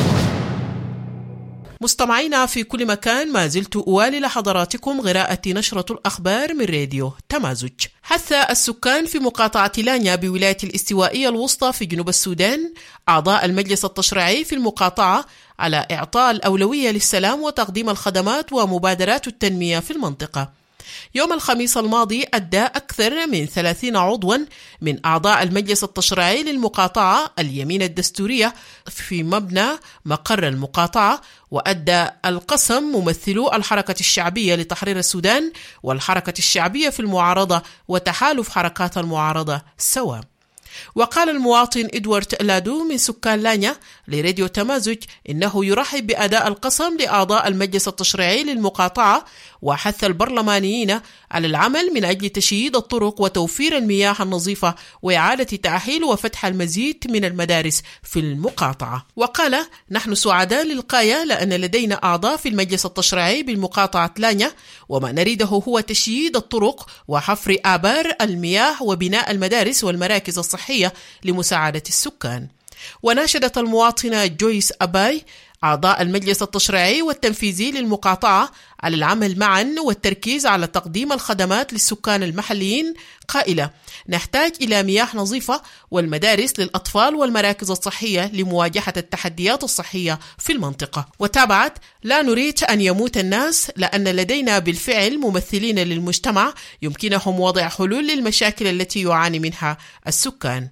مستمعينا في كل مكان، ما زلت أوالي لحضراتكم قراءة نشرة الأخبار من راديو تمازج. حث السكان في مقاطعة لانيا بولاية الاستوائية الوسطى في جنوب السودان أعضاء المجلس التشريعي في المقاطعة على إعطاء الأولوية للسلام وتقديم الخدمات ومبادرات التنمية في المنطقة. يوم الخميس الماضي أدى أكثر من ثلاثين عضوا من أعضاء المجلس التشريعي للمقاطعة اليمين الدستورية في مبنى مقر المقاطعة، وأدى القسم ممثلو الحركة الشعبية لتحرير السودان والحركة الشعبية في المعارضة وتحالف حركات المعارضة سوا. وقال المواطن إدوارد لادو من سكان لانيا لراديو تمازج إنه يرحب بأداء القسم لأعضاء المجلس التشريعي للمقاطعة، وحث البرلمانيين على العمل من أجل تشييد الطرق وتوفير المياه النظيفة وإعادة تأهيل وفتح المزيد من المدارس في المقاطعة. وقال: نحن سعداء للغاية لأن لدينا أعضاء في المجلس التشريعي بالمقاطعة لانيا، وما نريده هو تشييد الطرق وحفر آبار المياه وبناء المدارس والمراكز الصحية لمساعدة السكان. وناشدت المواطنة جويس أباي أعضاء المجلس التشريعي والتنفيذي للمقاطعة على العمل معا والتركيز على تقديم الخدمات للسكان المحليين، قائلة: نحتاج إلى مياه نظيفة والمدارس للأطفال والمراكز الصحية لمواجهة التحديات الصحية في المنطقة. وتابعت: لا نريد أن يموت الناس لأن لدينا بالفعل ممثلين للمجتمع يمكنهم وضع حلول للمشاكل التي يعاني منها السكان.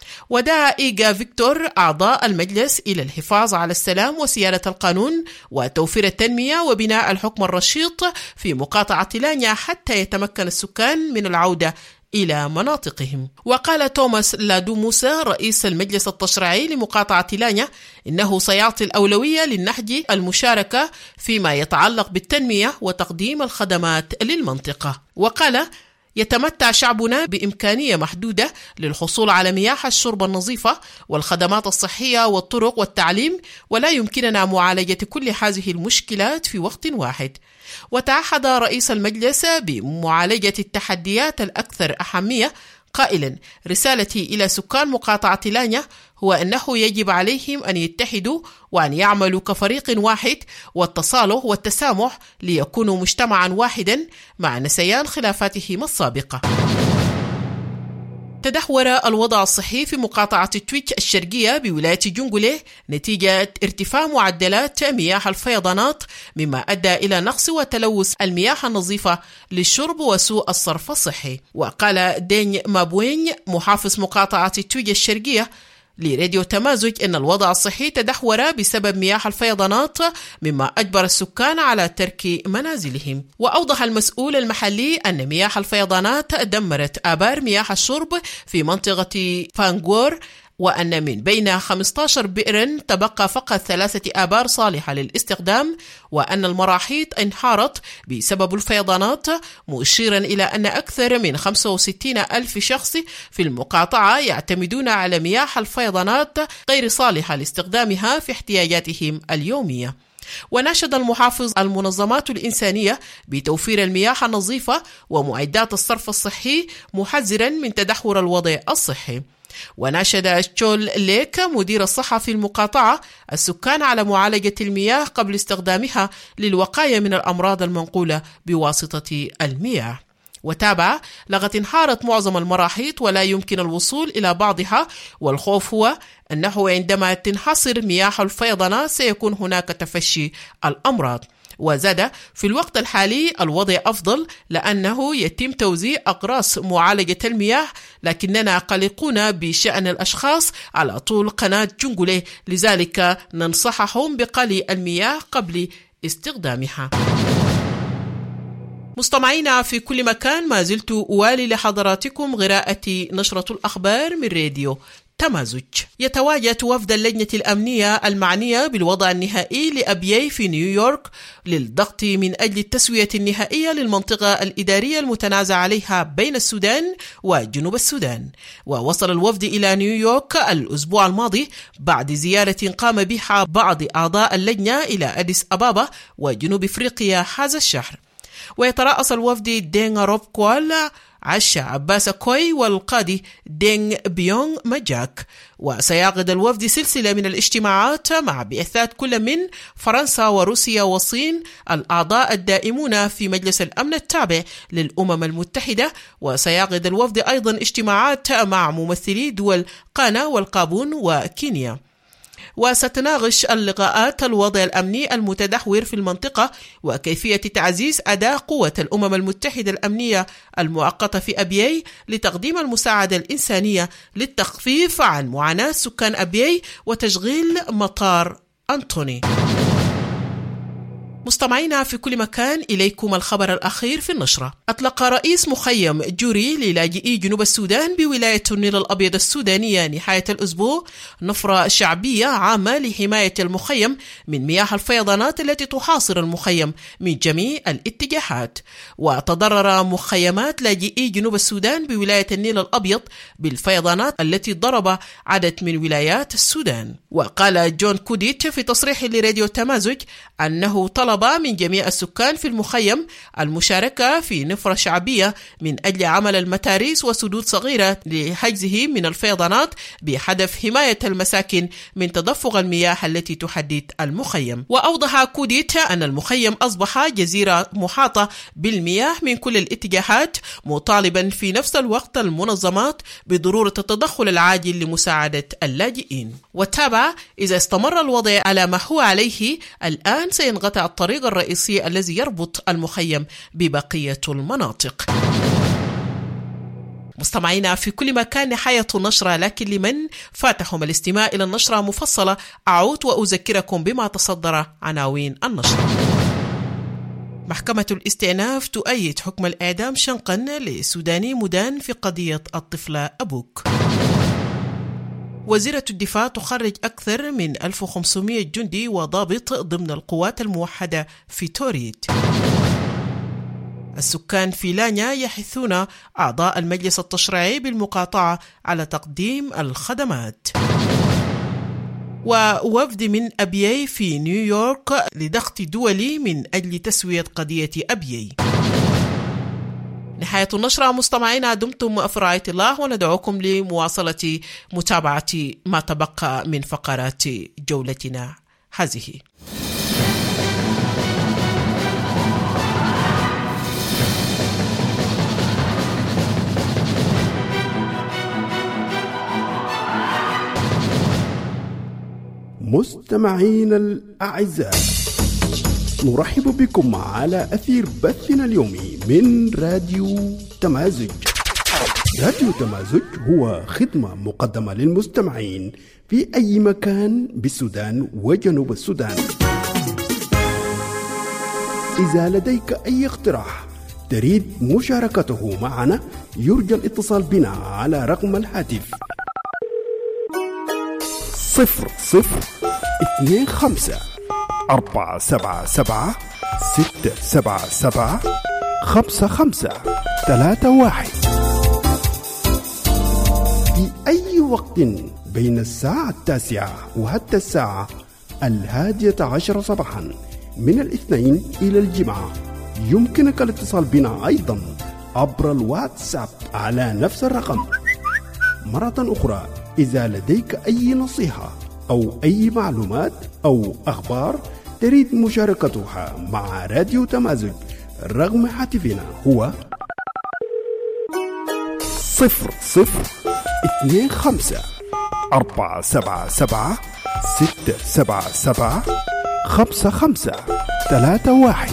ودعا إيغا فيكتور أعضاء المجلس إلى الحفاظ على السلام وسيادة القانون وتوفير التنمية وبناء الحكم الرشيد في مقاطعة لانيا حتى يتمكن السكان من العودة إلى مناطقهم. وقال توماس لادو موسى رئيس المجلس التشريعي لمقاطعة لانيا إنه سيعطي الأولوية للنهج المشاركة فيما يتعلق بالتنمية وتقديم الخدمات للمنطقة. وقال: يتمتع شعبنا بإمكانية محدودة للحصول على مياه الشرب النظيفة والخدمات الصحية والطرق والتعليم، ولا يمكننا معالجة كل هذه المشكلات في وقت واحد. وتعهد رئيس المجلس بمعالجة التحديات الأكثر أهمية، قائلا: رسالتي إلى سكان مقاطعة لانيا هو أنه يجب عليهم أن يتحدوا وأن يعملوا كفريق واحد، والتصالح والتسامح ليكونوا مجتمعا واحدا مع نسيان خلافاتهم السابقة. تدهور الوضع الصحي في مقاطعة تويتش الشرقية بولاية جونغولي نتيجة ارتفاع معدلات مياه الفيضانات، مما أدى إلى نقص وتلوث المياه النظيفة للشرب وسوء الصرف الصحي. وقال ديني مابوين محافظ مقاطعة تويتش الشرقية لراديو تمازج إن الوضع الصحي تدهور بسبب مياه الفيضانات، مما أجبر السكان على ترك منازلهم. وأوضح المسؤول المحلي أن مياه الفيضانات دمرت آبار مياه الشرب في منطقة فانغور، وأن من بين خمسة عشر بئر تبقى فقط ثلاثة آبار صالحة للاستخدام، وأن المراحيض انهارت بسبب الفيضانات، مشيرا إلى أن أكثر من خمسة وستين ألف شخص في المقاطعة يعتمدون على مياه الفيضانات غير صالحة لاستخدامها في احتياجاتهم اليومية. وناشد المحافظ المنظمات الإنسانية بتوفير المياه النظيفة ومعدات الصرف الصحي، محذرا من تدهور الوضع الصحي. وناشد تشول ليك مدير الصحة في المقاطعة السكان على معالجة المياه قبل استخدامها للوقاية من الأمراض المنقولة بواسطة المياه. وتابع: لقد انهارت معظم المراحيض ولا يمكن الوصول إلى بعضها، والخوف هو أنه عندما تنحصر مياه الفيضانات سيكون هناك تفشي الأمراض. وزاد: في الوقت الحالي الوضع أفضل لأنه يتم توزيع أقراص معالجة المياه، لكننا قلقون بشأن الأشخاص على طول قناة جنجولي، لذلك ننصحهم بقلي المياه قبل استخدامها. مستمعينا في كل مكان، ما زلت أوالي لحضراتكم قراءة نشرة الأخبار من راديو تمازج. يتواجد وفد اللجنة الأمنية المعنية بالوضع النهائي لأبيي في نيويورك للضغط من أجل التسوية النهائية للمنطقة الإدارية المتنازع عليها بين السودان وجنوب السودان. ووصل الوفد إلى نيويورك الأسبوع الماضي بعد زيارة قام بها بعض أعضاء اللجنة إلى أديس أبابا وجنوب أفريقيا هذا الشهر. ويترأس الوفد دينغ روب كوال، عشا عباس كوي، والقاضي دينغ بيونغ مجاك. وسيعقد الوفد سلسلة من الاجتماعات مع بعثات كل من فرنسا وروسيا والصين الأعضاء الدائمون في مجلس الأمن التابع للأمم المتحدة. وسيعقد الوفد أيضا اجتماعات مع ممثلي دول غانا والغابون وكينيا. وستناقش اللقاءات الوضع الأمني المتدهور في المنطقة وكيفية تعزيز أداء قوة الأمم المتحدة الأمنية المؤقتة في أبيي لتقديم المساعدة الإنسانية للتخفيف عن معاناة سكان أبيي وتشغيل مطار أنطوني. مستمعينا في كل مكان، إليكم الخبر الأخير في النشرة. أطلق رئيس مخيم جوري للاجئي جنوب السودان بولاية النيل الأبيض السودانية نهاية الأسبوع نفرة شعبية عامة لحماية المخيم من مياه الفيضانات التي تحاصر المخيم من جميع الاتجاهات. وتضرر مخيمات لاجئي جنوب السودان بولاية النيل الأبيض بالفيضانات التي ضرب عدد من ولايات السودان. وقال جون كوديت في تصريح لراديو تمازج أنه طلب من جميع السكان في المخيم المشاركة في نفرة شعبية من أجل عمل المتاريس وسدود صغيرة لحجزه من الفيضانات بهدف حماية المساكن من تدفق المياه التي تحدد المخيم. وأوضح كوديت أن المخيم أصبح جزيرة محاطة بالمياه من كل الاتجاهات، مطالبا في نفس الوقت المنظمات بضرورة التدخل العاجل لمساعدة اللاجئين. وتابع: إذا استمر الوضع على ما هو عليه الآن سينقطع الطريق الرئيسي الذي يربط المخيم ببقية المناطق. مستمعينا في كل مكان، نهاية النشرة، لكن لمن فاتهم الاستماع إلى النشرة مفصلة أعود وأذكركم بما تصدر عناوين النشرة. محكمة الاستئناف تؤيد حكم الإعدام شنقا لسوداني مدان في قضية الطفلة أبوك. وزيرة الدفاع تخرج أكثر من ألف وخمسمائة جندي وضابط ضمن القوات الموحدة في توريد. السكان في لانيا يحثون أعضاء المجلس التشريعي بالمقاطعة على تقديم الخدمات. ووفد من أبيي في نيويورك لضغط دولي من أجل تسوية قضية أبيي. نهاية النشرة. مستمعينا، دمتم في رعاية الله، وندعوكم لمواصلة متابعة ما تبقى من فقرات جولتنا هذه. مستمعين الأعزاء، نرحب بكم على أثير بثنا اليومي من راديو تمازج. راديو تمازج هو خدمة مقدمة للمستمعين في أي مكان بالسودان وجنوب السودان. إذا لديك أي اقتراح تريد مشاركته معنا، يرجى الاتصال بنا على رقم الهاتف صفر صفر اثنين خمسة أربعة سبعة سبعة ستة سبعة سبعة خمسة خمسة ثلاثة واحد في أي وقت بين الساعة التاسعة وحتى الساعة الهادية عشر صباحا من الاثنين إلى الجمعة. يمكنك الاتصال بنا أيضا عبر الواتساب على نفس الرقم. مرة أخرى، إذا لديك أي نصيحة أو أي معلومات أو أخبار تريد مشاركتها مع راديو تمازج، رقم هاتفنا هو صفر صفر اثنين خمسة أربعة سبعة سبعة ستة سبعة سبعة خمسة خمسة ثلاثة واحد.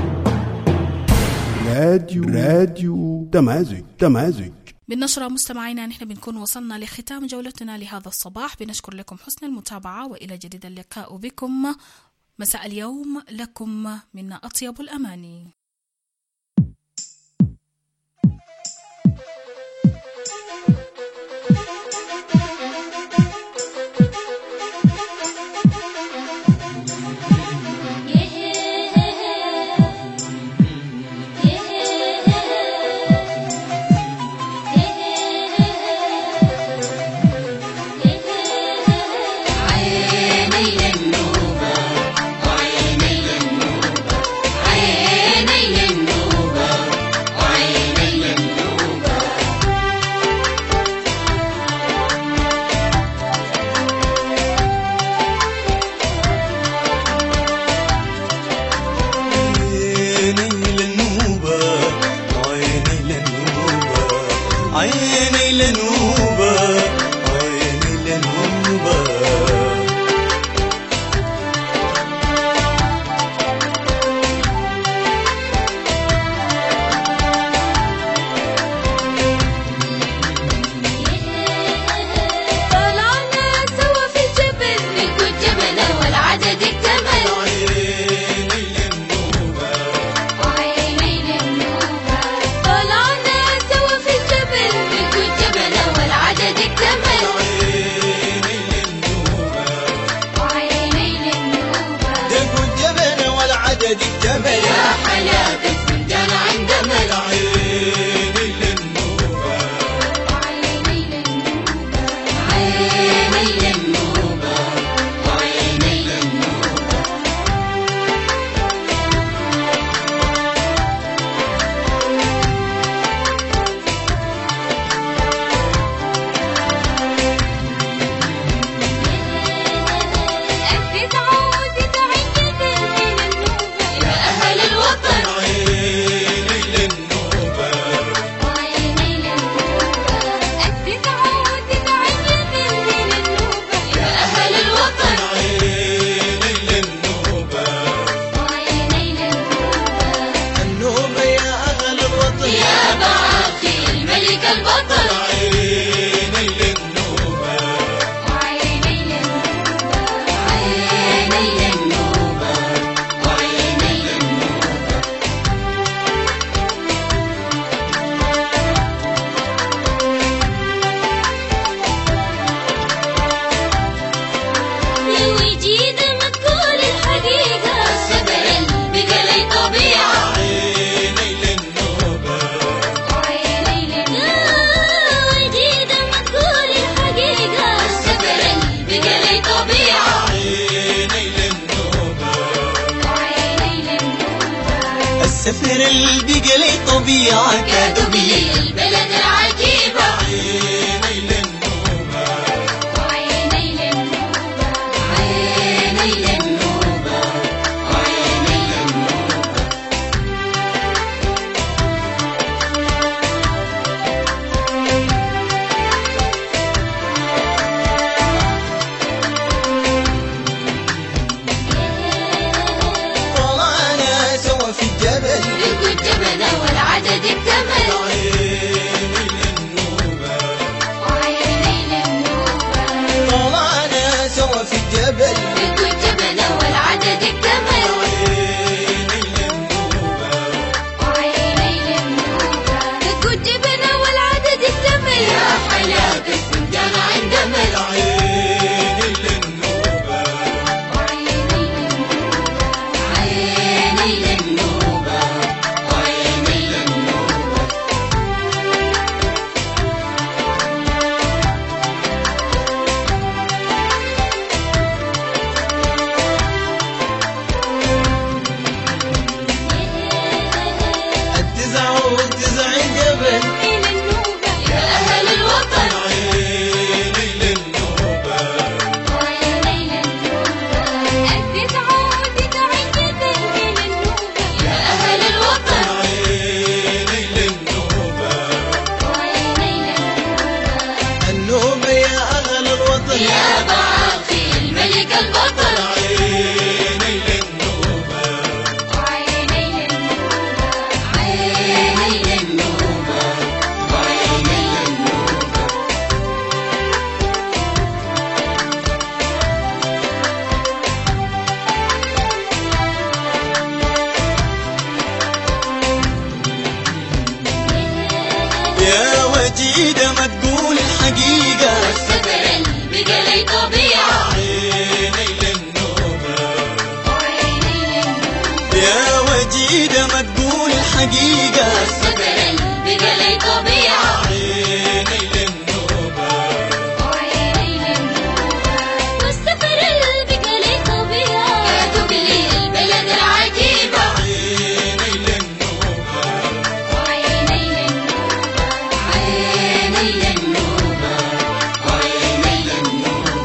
راديو راديو تمازج تمازج. بالنشرة مستمعينا نحن بنكون وصلنا لختام جولتنا لهذا الصباح. بنشكر لكم حسن المتابعة وإلى جديد اللقاء بكم مساء اليوم. لكم منا أطيب الأماني. السفر اللي بقلي طبيعة كادوبي البلد العجيبة عيني للنوبة وعيني للنوبة عيني للنوبة وعيني للنوبة. طلعنا سوا في الجبل الجبل والعدد اكتمل وعيني للنوبة وعيني للنوبة. طلعنا سوا في الجبل الجبل وجيدة ما تقول الحقيقة والسفر اللي بقى لي طبيعة عيني للنوبة يا وجيدة ما تقول الحقيقة والسفر اللي بقى لي طبيعة عيني للنوبة والسفر اللي بقى لي طبيعة يا دبلي البلد العجيبة عيني للنوبة عيني للنوبة عيني للنوبة عيني للنوبة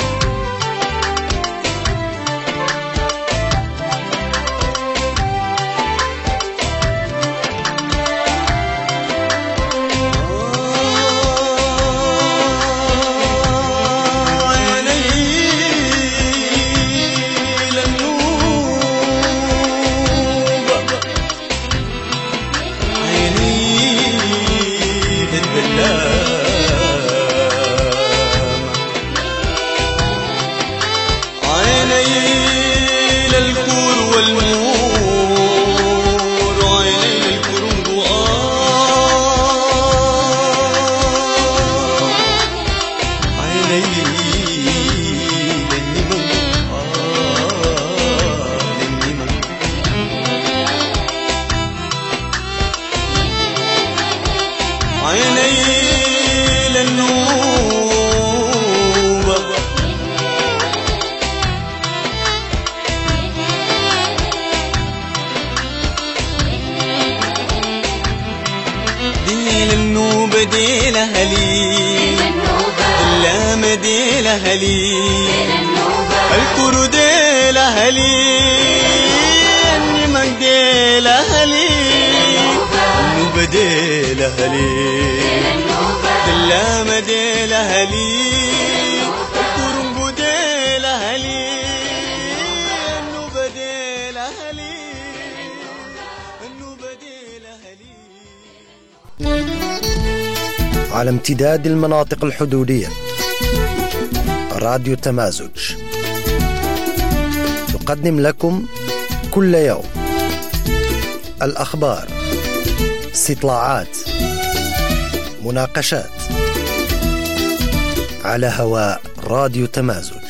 على امتداد المناطق الحدودية راديو تمازج يقدم لكم كل يوم الأخبار، استطلاعات، مناقشات على هواء راديو تمازج.